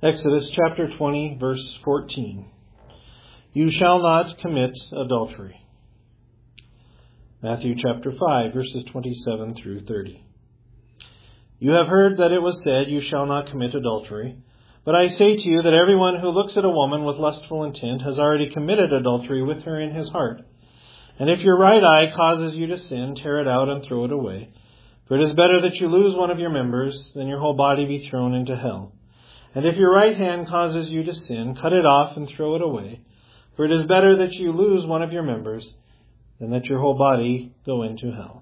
Exodus chapter 20, verse 14. You shall not commit adultery. Matthew chapter 5, verses 27 through 30. You have heard that it was said, you shall not commit adultery. But I say to you that everyone who looks at a woman with lustful intent has already committed adultery with her in his heart. And if your right eye causes you to sin, tear it out and throw it away. For it is better that you lose one of your members than your whole body be thrown into hell. And if your right hand causes you to sin, cut it off and throw it away. For it is better that you lose one of your members than that your whole body go into hell.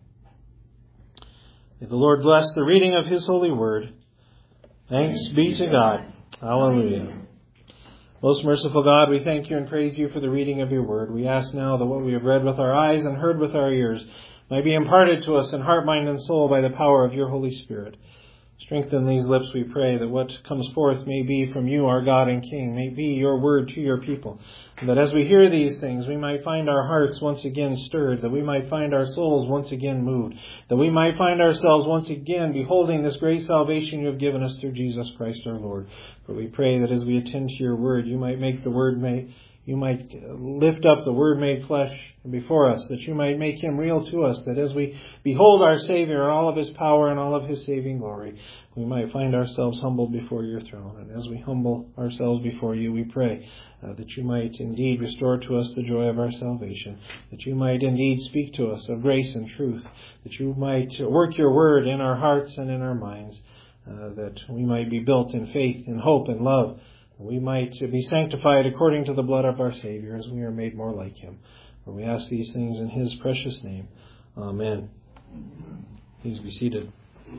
May the Lord bless the reading of His holy word. Thanks be to God. Hallelujah. Most merciful God, we thank you and praise you for the reading of your word. We ask now that what we have read with our eyes and heard with our ears might be imparted to us in heart, mind, and soul by the power of your Holy Spirit. Strengthen these lips, we pray, that what comes forth may be from you, our God and King, may be your word to your people. And that as we hear these things, we might find our hearts once again stirred, that we might find our souls once again moved, that we might find ourselves once again beholding this great salvation you have given us through Jesus Christ our Lord. For we pray that as we attend to your word, you might make the word you might lift up the Word made flesh before us, that you might make Him real to us, that as we behold our Savior in all of His power and all of His saving glory, we might find ourselves humbled before your throne. And as we humble ourselves before you, we pray that you might indeed restore to us the joy of our salvation, that you might indeed speak to us of grace and truth, that you might work your word in our hearts and in our minds, that we might be built in faith and hope and love, we might be sanctified according to the blood of our Savior as we are made more like Him. For we ask these things in His precious name. Amen. Please be seated.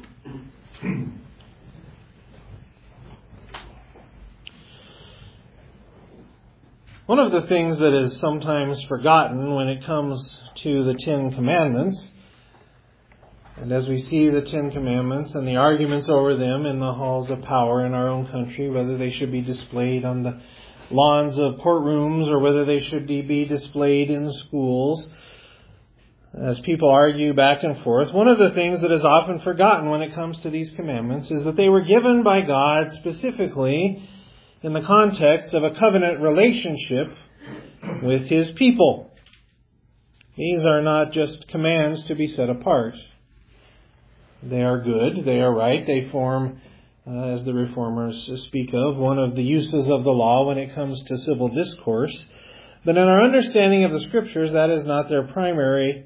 One of the things that is sometimes forgotten when it comes to the Ten Commandments, and as we see the Ten Commandments and the arguments over them in the halls of power in our own country, whether they should be displayed on the lawns of courtrooms or whether they should be displayed in schools, as people argue back and forth, one of the things that is often forgotten when it comes to these commandments is that they were given by God specifically in the context of a covenant relationship with His people. These are not just commands to be set apart. They are good, they are right, they form, as the Reformers speak of, one of the uses of the law when it comes to civil discourse. But in our understanding of the Scriptures, that is not their primary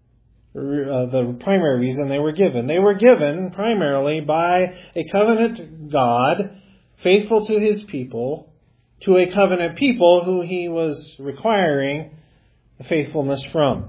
reason they were given. They were given primarily by a covenant God, faithful to His people, to a covenant people who He was requiring faithfulness from.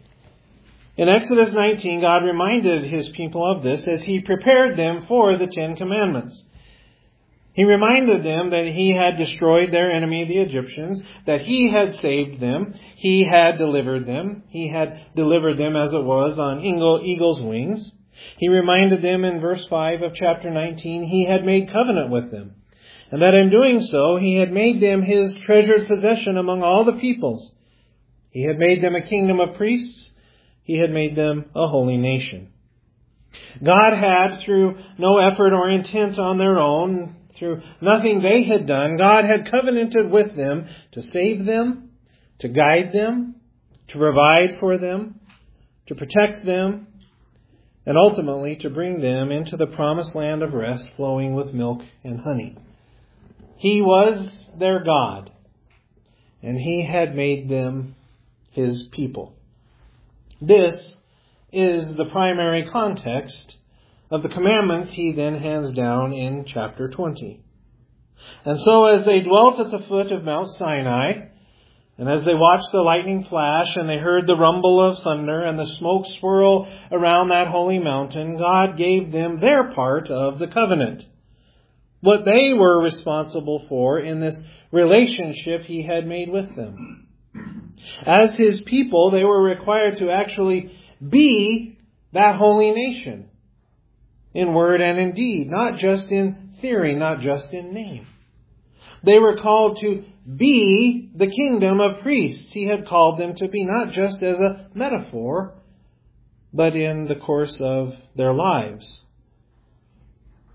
In Exodus 19, God reminded His people of this as He prepared them for the Ten Commandments. He reminded them that He had destroyed their enemy, the Egyptians, that He had saved them, He had delivered them. He had delivered them as it was on eagle's wings. He reminded them in verse 5 of chapter 19, He had made covenant with them, and that in doing so, He had made them His treasured possession among all the peoples. He had made them a kingdom of priests. He had made them a holy nation. God had, through no effort or intent on their own, through nothing they had done, God had covenanted with them to save them, to guide them, to provide for them, to protect them, and ultimately to bring them into the promised land of rest flowing with milk and honey. He was their God, and He had made them His people. This is the primary context of the commandments He then hands down in chapter 20. And so as they dwelt at the foot of Mount Sinai, and as they watched the lightning flash and they heard the rumble of thunder and the smoke swirl around that holy mountain, God gave them their part of the covenant. What they were responsible for in this relationship He had made with them. As His people, they were required to actually be that holy nation in word and in deed, not just in theory, not just in name. They were called to be the kingdom of priests. He had called them to be, not just as a metaphor, but in the course of their lives.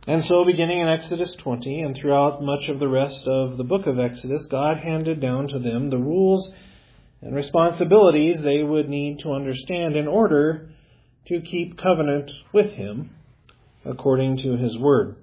And so, beginning in Exodus 20 and throughout much of the rest of the book of Exodus, God handed down to them the rules and responsibilities they would need to understand in order to keep covenant with Him according to His Word.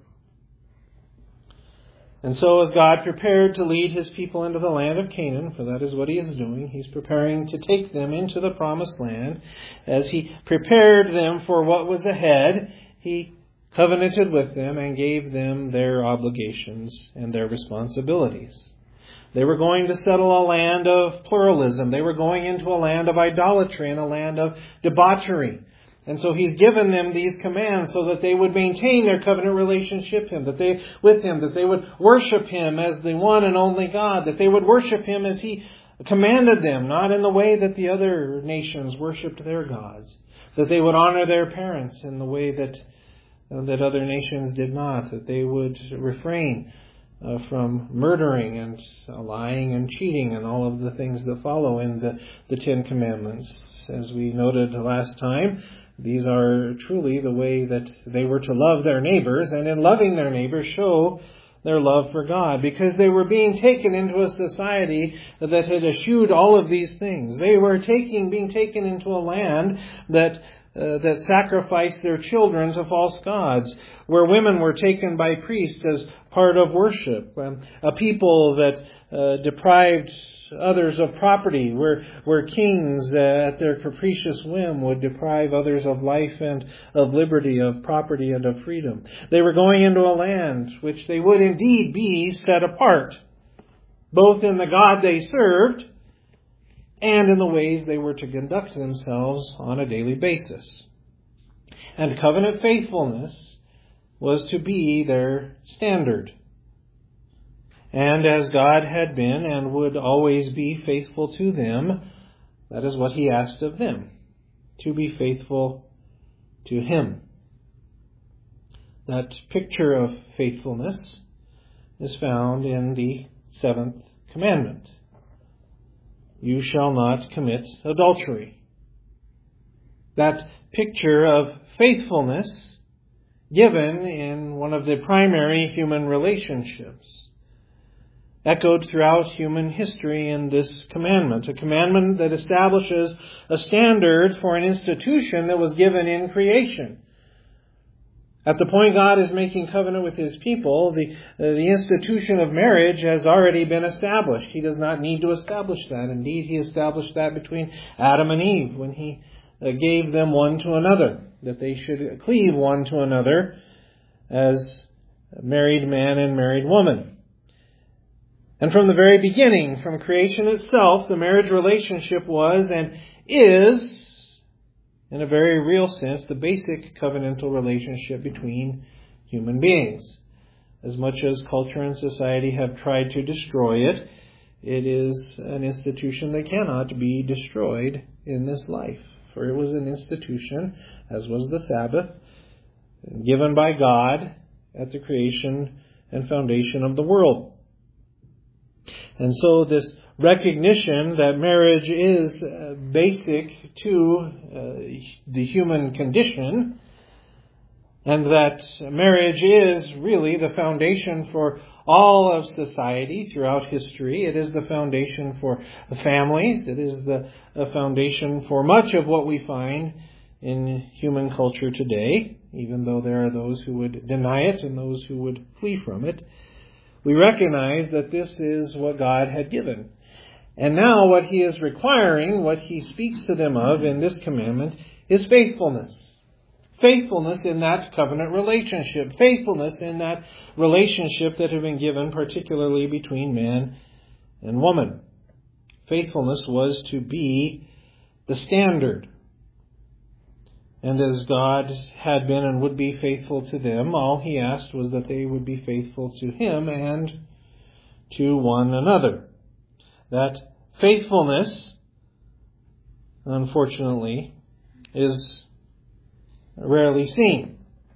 And so as God prepared to lead His people into the land of Canaan, for that is what He is doing, He's preparing to take them into the promised land. As He prepared them for what was ahead, He covenanted with them and gave them their obligations and their responsibilities. They were going to settle a land of pluralism. They were going into a land of idolatry and a land of debauchery. And so He's given them these commands so that they would maintain their covenant relationship with Him, that they would worship Him as the one and only God, that they would worship Him as He commanded them, not in the way that the other nations worshipped their gods, that they would honor their parents in the way that other nations did not, that they would refrain from murdering and lying and cheating and all of the things that follow in the Ten Commandments. As we noted last time, these are truly the way that they were to love their neighbors, and in loving their neighbors show their love for God, because they were being taken into a society that had eschewed all of these things. They were being taken into a land that sacrificed their children to false gods, where women were taken by priests as part of worship, a people that deprived others of property, where kings at their capricious whim would deprive others of life and of liberty, of property and of freedom. They were going into a land which they would indeed be set apart, both in the God they served and in the ways they were to conduct themselves on a daily basis. And covenant faithfulness was to be their standard. And as God had been and would always be faithful to them, that is what He asked of them, to be faithful to Him. That picture of faithfulness is found in the 7th commandment. You shall not commit adultery. That picture of faithfulness given in one of the primary human relationships, echoed throughout human history in this commandment, a commandment that establishes a standard for an institution that was given in creation. At the point God is making covenant with His people, the institution of marriage has already been established. He does not need to establish that. Indeed, He established that between Adam and Eve when He gave them one to another, that they should cleave one to another as married man and married woman. And from the very beginning, from creation itself, the marriage relationship was and is, in a very real sense, the basic covenantal relationship between human beings. As much as culture and society have tried to destroy it, it is an institution that cannot be destroyed in this life. For it was an institution, as was the Sabbath, given by God at the creation and foundation of the world. And so this recognition that marriage is basic to the human condition, and that marriage is really the foundation for all of society throughout history. It is the foundation for families. It is the foundation for much of what we find in human culture today, even though there are those who would deny it and those who would flee from it. We recognize that this is what God had given. And now what He is requiring, what He speaks to them of in this commandment, is faithfulness. Faithfulness in that covenant relationship. Faithfulness in that relationship that had been given particularly between man and woman. Faithfulness was to be the standard. And as God had been and would be faithful to them, all He asked was that they would be faithful to Him and to one another. That faithfulness, unfortunately, is rarely seen.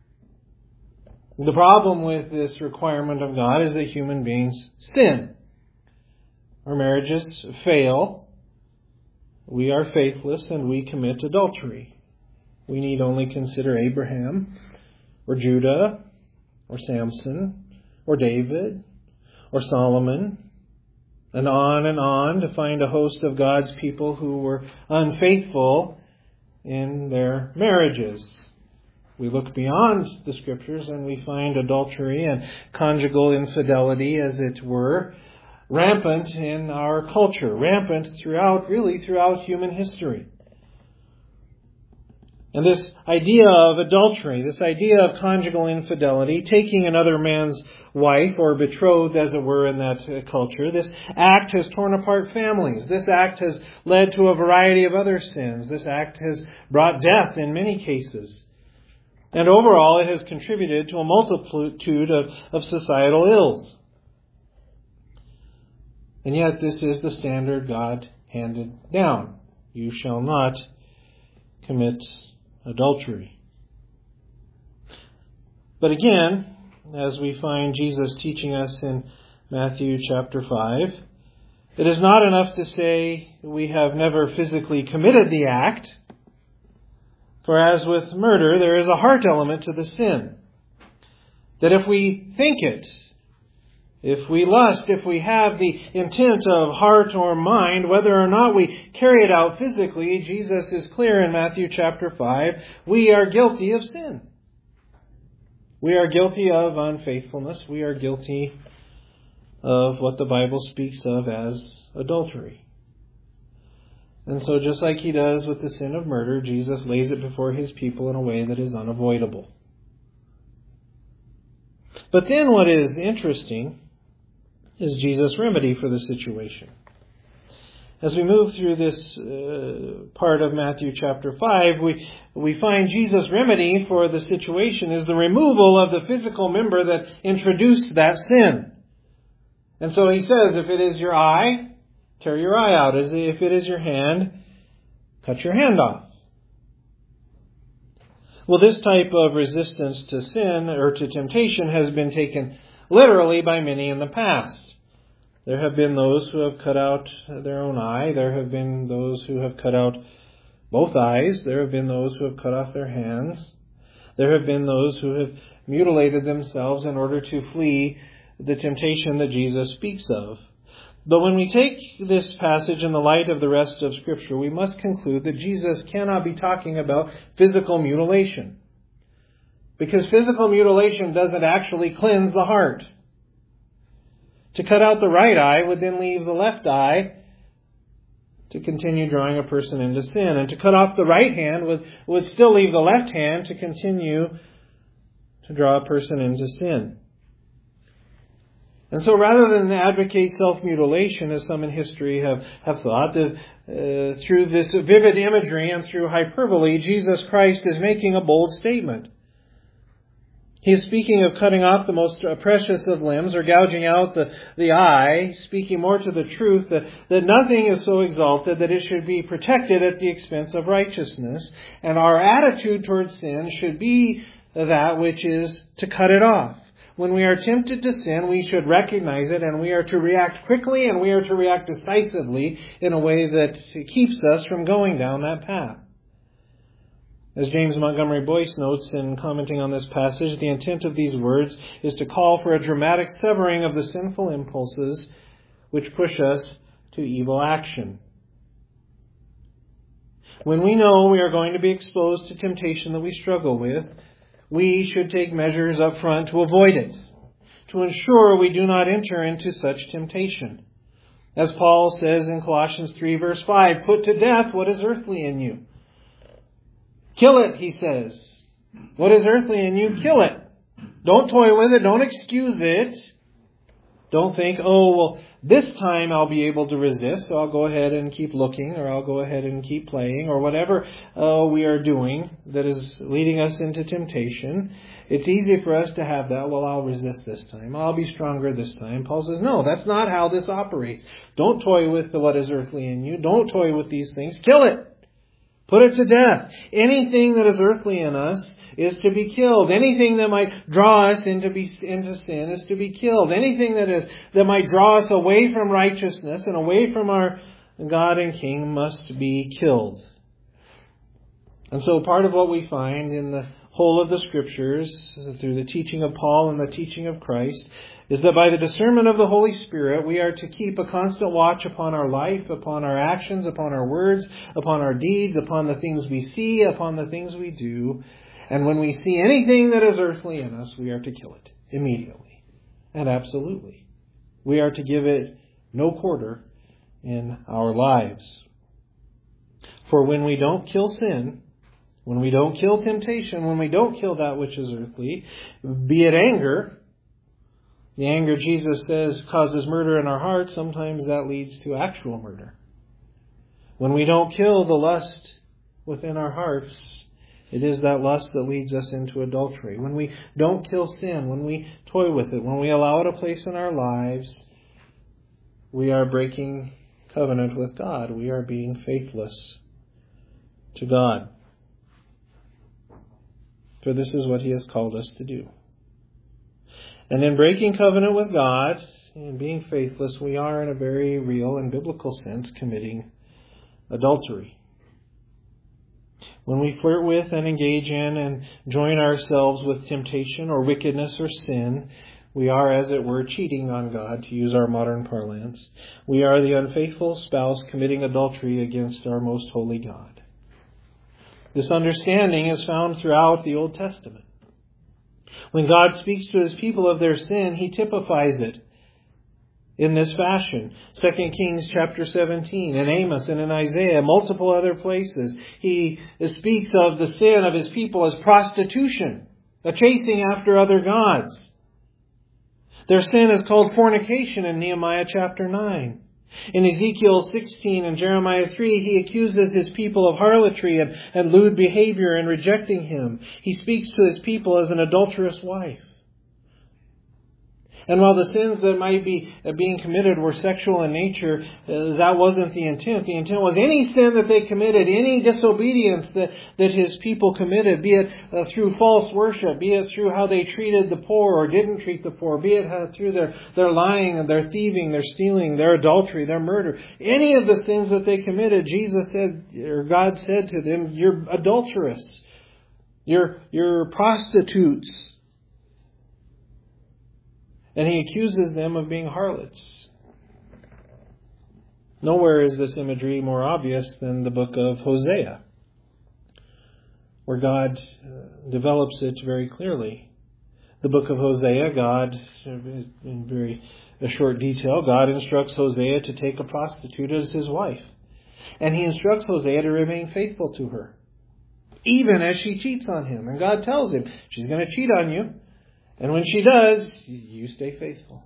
The problem with this requirement of God is that human beings sin. Our marriages fail. We are faithless and we commit adultery. We need only consider Abraham or Judah or Samson, or David, or Solomon, and on to find a host of God's people who were unfaithful in their marriages. We look beyond the Scriptures and we find adultery and conjugal infidelity, as it were, rampant in our culture, rampant throughout human history. And this idea of adultery, this idea of conjugal infidelity, taking another man's wife, or betrothed as it were in that culture, this act has torn apart families. This act has led to a variety of other sins. This act has brought death in many cases. And overall, it has contributed to a multitude of societal ills. And yet, this is the standard God handed down. You shall not commit adultery. But again, as we find Jesus teaching us in Matthew chapter 5, it is not enough to say we have never physically committed the act. For as with murder, there is a heart element to the sin. That if we think it, if we lust, if we have the intent of heart or mind, whether or not we carry it out physically, Jesus is clear in Matthew chapter 5, we are guilty of sin. We are guilty of unfaithfulness. We are guilty of what the Bible speaks of as adultery. And so just like he does with the sin of murder, Jesus lays it before his people in a way that is unavoidable. But then what is interesting is Jesus' remedy for the situation. As we move through this part of Matthew chapter 5, we find Jesus' remedy for the situation is the removal of the physical member that introduced that sin. And so he says, if it is your eye, tear your eye out. As if it is your hand, cut your hand off. Well, this type of resistance to sin or to temptation has been taken literally by many in the past. There have been those who have cut out their own eye. There have been those who have cut out both eyes. There have been those who have cut off their hands. There have been those who have mutilated themselves in order to flee the temptation that Jesus speaks of. But when we take this passage in the light of the rest of Scripture, we must conclude that Jesus cannot be talking about physical mutilation. Because physical mutilation doesn't actually cleanse the heart. To cut out the right eye would then leave the left eye to continue drawing a person into sin. And to cut off the right hand would still leave the left hand to continue to draw a person into sin. And so rather than advocate self-mutilation, as some in history have thought, through this vivid imagery and through hyperbole, Jesus Christ is making a bold statement. He is speaking of cutting off the most precious of limbs or gouging out the eye, speaking more to the truth that nothing is so exalted that it should be protected at the expense of righteousness. And our attitude towards sin should be that which is to cut it off. When we are tempted to sin, we should recognize it, and we are to react quickly and we are to react decisively in a way that keeps us from going down that path. As James Montgomery Boyce notes in commenting on this passage, the intent of these words is to call for a dramatic severing of the sinful impulses which push us to evil action. When we know we are going to be exposed to temptation that we struggle with, we should take measures up front to avoid it, to ensure we do not enter into such temptation. As Paul says in Colossians 3 verse 5, put to death what is earthly in you. Kill it, he says. What is earthly in you, kill it. Don't toy with it. Don't excuse it. Don't think, this time I'll be able to resist, so I'll go ahead and keep looking, or I'll go ahead and keep playing, or whatever we are doing that is leading us into temptation. It's easy for us to have that. Well, I'll resist this time. I'll be stronger this time. Paul says, no, that's not how this operates. Don't toy with what is earthly in you. Don't toy with these things. Kill it. Put it to death. Anything that is earthly in us is to be killed. Anything that might draw us into sin is to be killed. Anything that might draw us away from righteousness and away from our God and King must be killed. And so part of what we find in the whole of the Scriptures, through the teaching of Paul and the teaching of Christ, is that by the discernment of the Holy Spirit, we are to keep a constant watch upon our life, upon our actions, upon our words, upon our deeds, upon the things we see, upon the things we do. And when we see anything that is earthly in us, we are to kill it immediately and absolutely. We are to give it no quarter in our lives. For when we don't kill sin, when we don't kill temptation, when we don't kill that which is earthly, be it anger, the anger Jesus says causes murder in our hearts, sometimes that leads to actual murder. When we don't kill the lust within our hearts, it is that lust that leads us into adultery. When we don't kill sin, when we toy with it, when we allow it a place in our lives, we are breaking covenant with God. We are being faithless to God. For this is what He has called us to do. And in breaking covenant with God and being faithless, we are in a very real and biblical sense committing adultery. When we flirt with and engage in and join ourselves with temptation or wickedness or sin, we are, as it were, cheating on God, to use our modern parlance. We are the unfaithful spouse committing adultery against our most holy God. This understanding is found throughout the Old Testament. When God speaks to His people of their sin, He typifies it in this fashion. 2 Kings chapter 17, in Amos and in Isaiah, multiple other places. He speaks of the sin of His people as prostitution, a chasing after other gods. Their sin is called fornication in Nehemiah chapter 9. In Ezekiel 16 and Jeremiah 3, He accuses His people of harlotry and lewd behavior and rejecting Him. He speaks to His people as an adulterous wife. And while the sins that might be being committed were sexual in nature, that wasn't the intent. The intent was any sin that they committed, any disobedience that His people committed, be it through false worship, be it through how they treated the poor or didn't treat the poor, be it through their lying and their thieving, their stealing, their adultery, their murder. Any of the sins that they committed, Jesus said, or God said to them, "You're adulterous. You're prostitutes." And He accuses them of being harlots. Nowhere is this imagery more obvious than the book of Hosea, where God develops it very clearly. The book of Hosea, God, in very short detail, God instructs Hosea to take a prostitute as his wife. And He instructs Hosea to remain faithful to her, even as she cheats on him. And God tells him, she's going to cheat on you. And when she does, you stay faithful.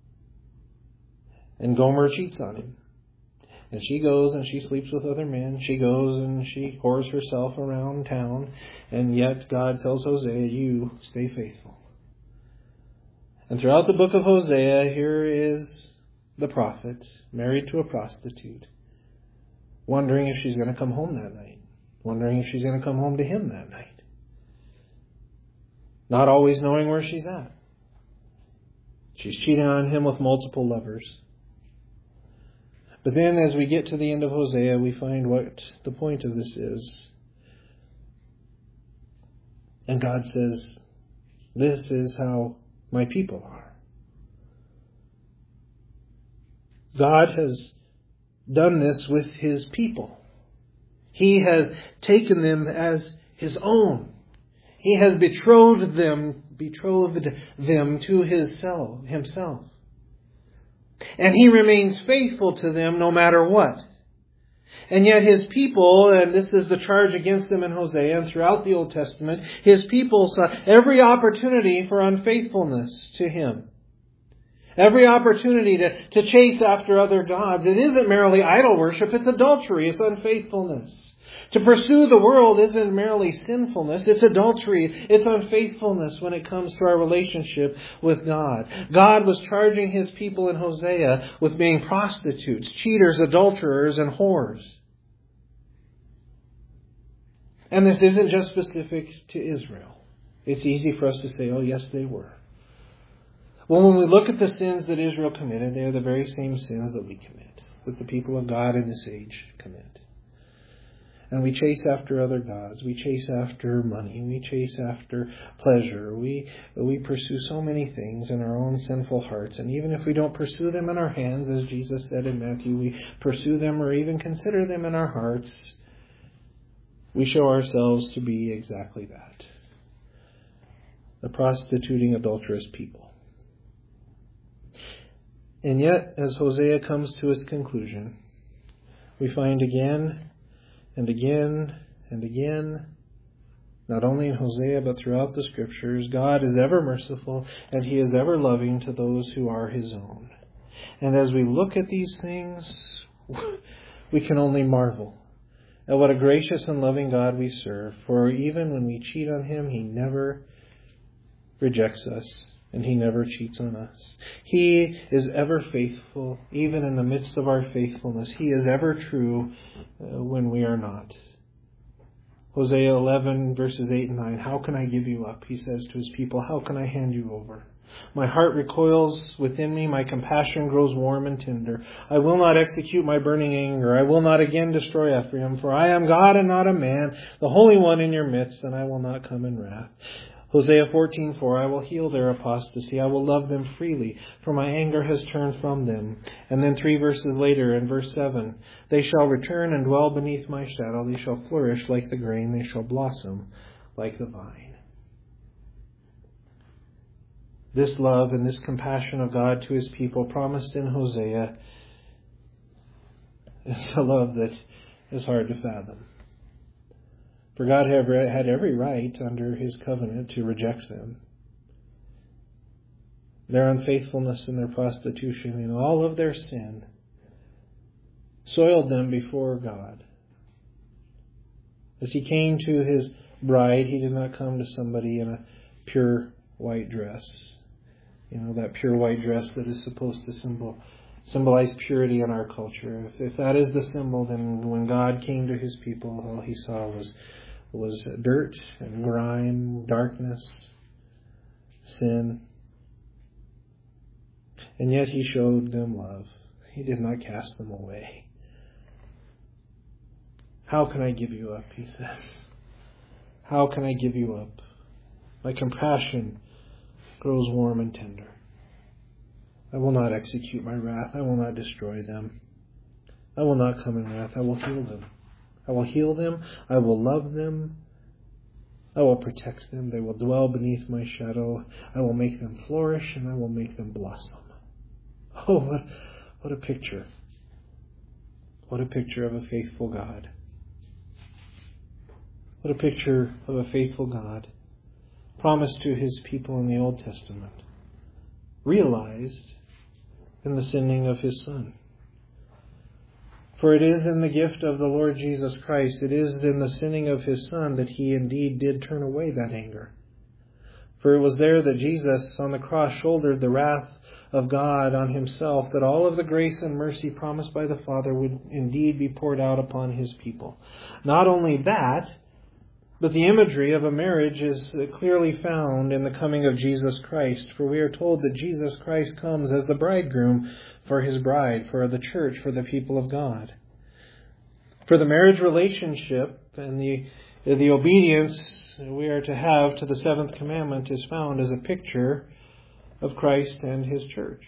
And Gomer cheats on him. And she goes and she sleeps with other men. She goes and she whores herself around town. And yet God tells Hosea, you stay faithful. And throughout the book of Hosea, here is the prophet, married to a prostitute, wondering if she's going to come home that night. Wondering if she's going to come home to him that night. Not always knowing where she's at. She's cheating on him with multiple lovers. But then as we get to the end of Hosea, we find what the point of this is. And God says, this is how my people are. God has done this with His people. He has taken them as His own. He has betrothed them to Himself. And He remains faithful to them no matter what. And yet His people, and this is the charge against them in Hosea and throughout the Old Testament, His people saw every opportunity for unfaithfulness to Him. Every opportunity to chase after other gods. It isn't merely idol worship, it's adultery, it's unfaithfulness. To pursue the world isn't merely sinfulness, it's adultery, it's unfaithfulness when it comes to our relationship with God. God was charging His people in Hosea with being prostitutes, cheaters, adulterers, and whores. And this isn't just specific to Israel. It's easy for us to say, oh yes, they were. Well, when we look at the sins that Israel committed, they are the very same sins that we commit, that the people of God in this age commit. And we chase after other gods. We chase after money. We chase after pleasure. We pursue so many things in our own sinful hearts. And even if we don't pursue them in our hands, as Jesus said in Matthew, we pursue them or even consider them in our hearts, we show ourselves to be exactly that. A prostituting, adulterous people. And yet, as Hosea comes to its conclusion, we find again and again and again, not only in Hosea but throughout the Scriptures, God is ever merciful and He is ever loving to those who are His own. And as we look at these things, we can only marvel at what a gracious and loving God we serve. For even when we cheat on Him, He never rejects us and He never cheats on us. He is ever faithful, even in the midst of our faithfulness. He is ever true when we are not. Hosea 11 verses 8 and 9, how can I give you up? He says to His people, how can I hand you over? My heart recoils within me, my compassion grows warm and tender. I will not execute my burning anger. I will not again destroy Ephraim, for I am God and not a man, the Holy One in your midst, and I will not come in wrath. Hosea 14:4, I will heal their apostasy. I will love them freely, for my anger has turned from them. And then 3 verses later, in verse 7, they shall return and dwell beneath my shadow. They shall flourish like the grain. They shall blossom like the vine. This love and this compassion of God to His people promised in Hosea is a love that is hard to fathom. For God had every right under His covenant to reject them. Their unfaithfulness and their prostitution and all of their sin soiled them before God. As He came to His bride, He did not come to somebody in a pure white dress. You know, that pure white dress that is supposed to symbolize purity in our culture. If that is the symbol, then when God came to His people, all He saw was dirt and grime, darkness, sin. And yet He showed them love. He did not cast them away. How can I give you up? He says. How can I give you up? My compassion grows warm and tender. I will not execute my wrath. I will not destroy them. I will not come in wrath. I will heal them. I will heal them. I will love them. I will protect them. They will dwell beneath my shadow. I will make them flourish and I will make them blossom. Oh, what a picture. What a picture of a faithful God. What a picture of a faithful God promised to His people in the Old Testament, realized in the sending of His Son. For it is in the gift of the Lord Jesus Christ, it is in the sending of His Son that He indeed did turn away that anger. For it was there that Jesus on the cross shouldered the wrath of God on Himself, that all of the grace and mercy promised by the Father would indeed be poured out upon His people. Not only that, but the imagery of a marriage is clearly found in the coming of Jesus Christ. For we are told that Jesus Christ comes as the bridegroom for His bride, for the church, for the people of God. For the marriage relationship and the obedience we are to have to the seventh commandment is found as a picture of Christ and His church.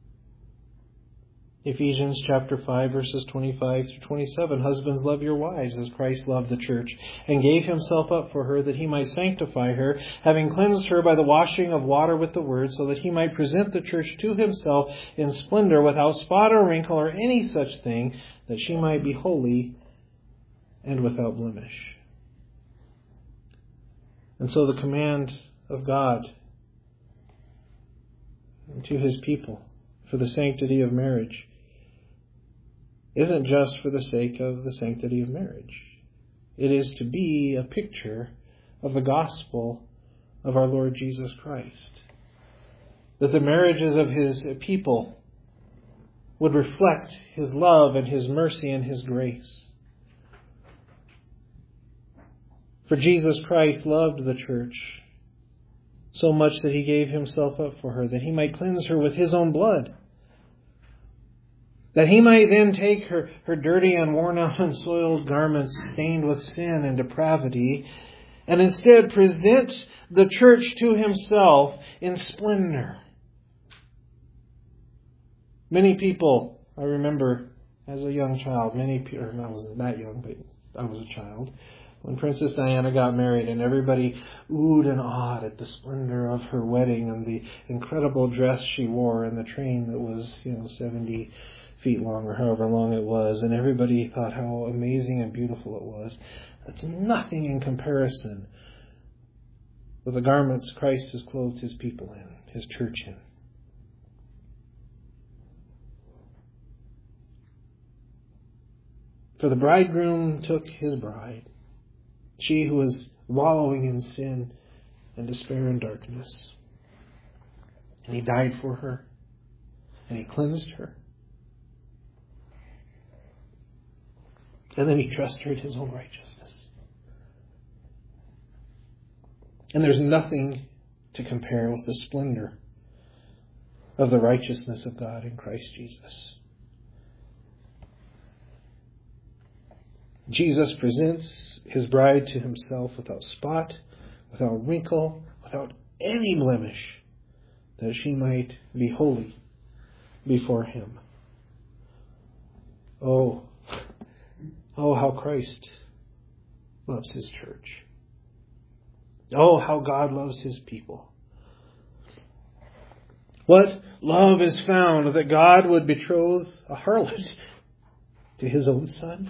Ephesians chapter 5 verses 25 through 27. Husbands, love your wives as Christ loved the church and gave Himself up for her, that He might sanctify her, having cleansed her by the washing of water with the word, so that He might present the church to Himself in splendor, without spot or wrinkle or any such thing, that she might be holy and without blemish. And so the command of God to His people for the sanctity of marriage isn't just for the sake of the sanctity of marriage. It is to be a picture of the gospel of our Lord Jesus Christ. That the marriages of His people would reflect His love and His mercy and His grace. For Jesus Christ loved the church so much that He gave Himself up for her, that He might cleanse her with His own blood. that He might then take her dirty and worn out and soiled garments stained with sin and depravity, and instead present the church to Himself in splendor. Many people, I remember as a young child, I wasn't that young, but I was a child, when Princess Diana got married, and everybody oohed and awed at the splendor of her wedding and the incredible dress she wore and the train that was, 70 feet long or however long it was, and everybody thought how amazing and beautiful it was. That's nothing in comparison with the garments Christ has clothed His people in, His church in. For the bridegroom took his bride, she who was wallowing in sin and despair and darkness, and He died for her, and He cleansed her, and then He trusted her in His own righteousness. And there's nothing to compare with the splendor of the righteousness of God in Christ Jesus. Jesus presents His bride to Himself without spot, without wrinkle, without any blemish, that she might be holy before Him. Oh, how Christ loves His church. Oh, how God loves His people. What love is found that God would betroth a harlot to His own Son?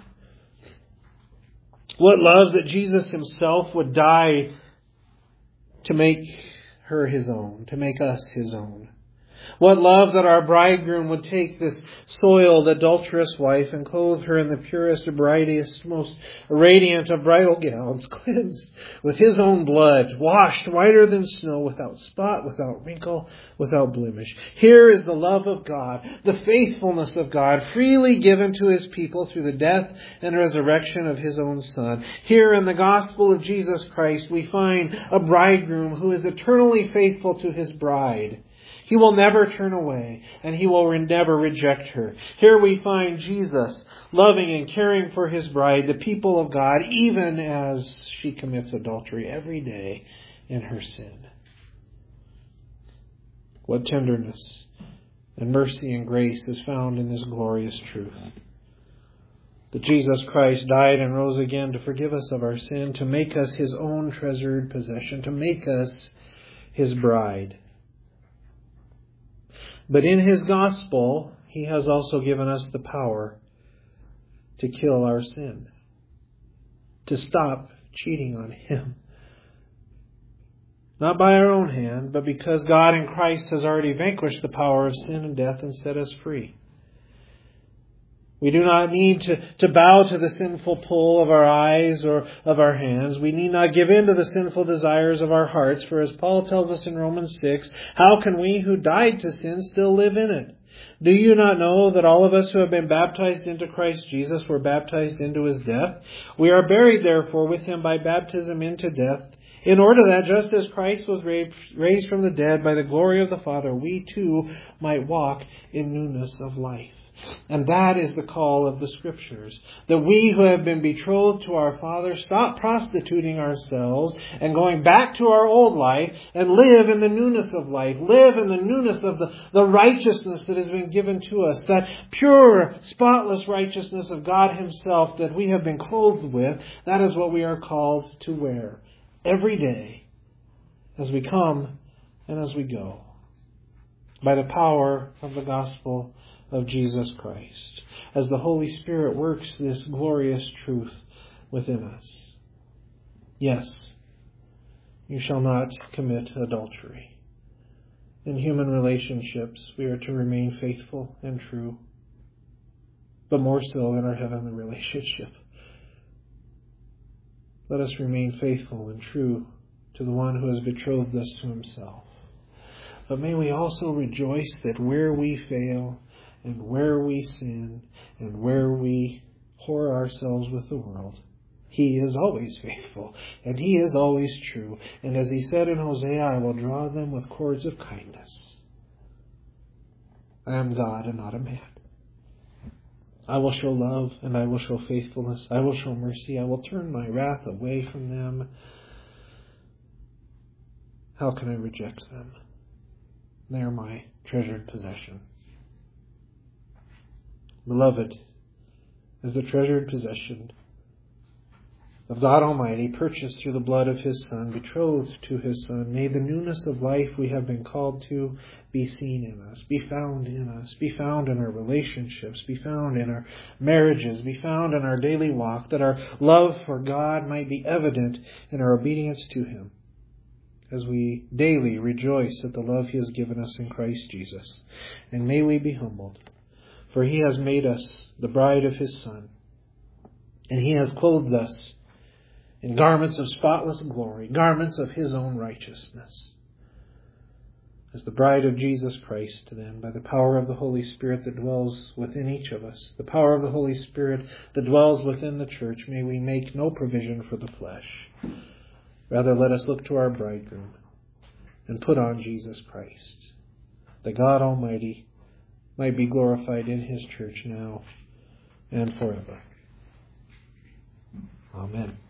What love that Jesus Himself would die to make her His own, to make us His own. What love that our bridegroom would take this soiled, adulterous wife and clothe her in the purest, brightest, most radiant of bridal gowns, cleansed with His own blood, washed whiter than snow, without spot, without wrinkle, without blemish. Here is the love of God, the faithfulness of God, freely given to His people through the death and resurrection of His own Son. Here in the gospel of Jesus Christ, we find a bridegroom who is eternally faithful to His bride. He will never turn away, and He will never reject her. Here we find Jesus loving and caring for His bride, the people of God, even as she commits adultery every day in her sin. What tenderness and mercy and grace is found in this glorious truth. That Jesus Christ died and rose again to forgive us of our sin, to make us His own treasured possession, to make us His bride. But in His gospel, He has also given us the power to kill our sin, to stop cheating on Him. Not by our own hand, but because God in Christ has already vanquished the power of sin and death and set us free. We do not need to bow to the sinful pull of our eyes or of our hands. We need not give in to the sinful desires of our hearts. For as Paul tells us in Romans 6, how can we who died to sin still live in it? Do you not know that all of us who have been baptized into Christ Jesus were baptized into His death? We are buried therefore with Him by baptism into death, in order that just as Christ was raised from the dead by the glory of the Father, we too might walk in newness of life. And that is the call of the Scriptures, that we who have been betrothed to our Father stop prostituting ourselves and going back to our old life and live in the newness of life, live in the newness of the righteousness that has been given to us, that pure, spotless righteousness of God Himself that we have been clothed with. That is what we are called to wear every day as we come and as we go, by the power of the gospel of Jesus Christ, as the Holy Spirit works this glorious truth within us. Yes, you shall not commit adultery. In human relationships, we are to remain faithful and true, but more so in our heavenly relationship. Let us remain faithful and true to the one who has betrothed us to Himself. But may we also rejoice that where we fail, and where we sin, and where we whore ourselves with the world, He is always faithful, and He is always true. And as He said in Hosea, I will draw them with cords of kindness. I am God and not a man. I will show love and I will show faithfulness. I will show mercy. I will turn my wrath away from them. How can I reject them? They are my treasured possession. Beloved, as the treasured possession of God Almighty, purchased through the blood of His Son, betrothed to His Son, may the newness of life we have been called to be seen in us, be found in us, be found in our relationships, be found in our marriages, be found in our daily walk, that our love for God might be evident in our obedience to Him, as we daily rejoice at the love He has given us in Christ Jesus. And may we be humbled, for He has made us the bride of His Son, and He has clothed us in garments of spotless glory, garments of His own righteousness. As the bride of Jesus Christ, then, by the power of the Holy Spirit that dwells within each of us, the power of the Holy Spirit that dwells within the church, may we make no provision for the flesh. Rather, let us look to our bridegroom and put on Jesus Christ, that God Almighty might be glorified in His church now and forever. Amen.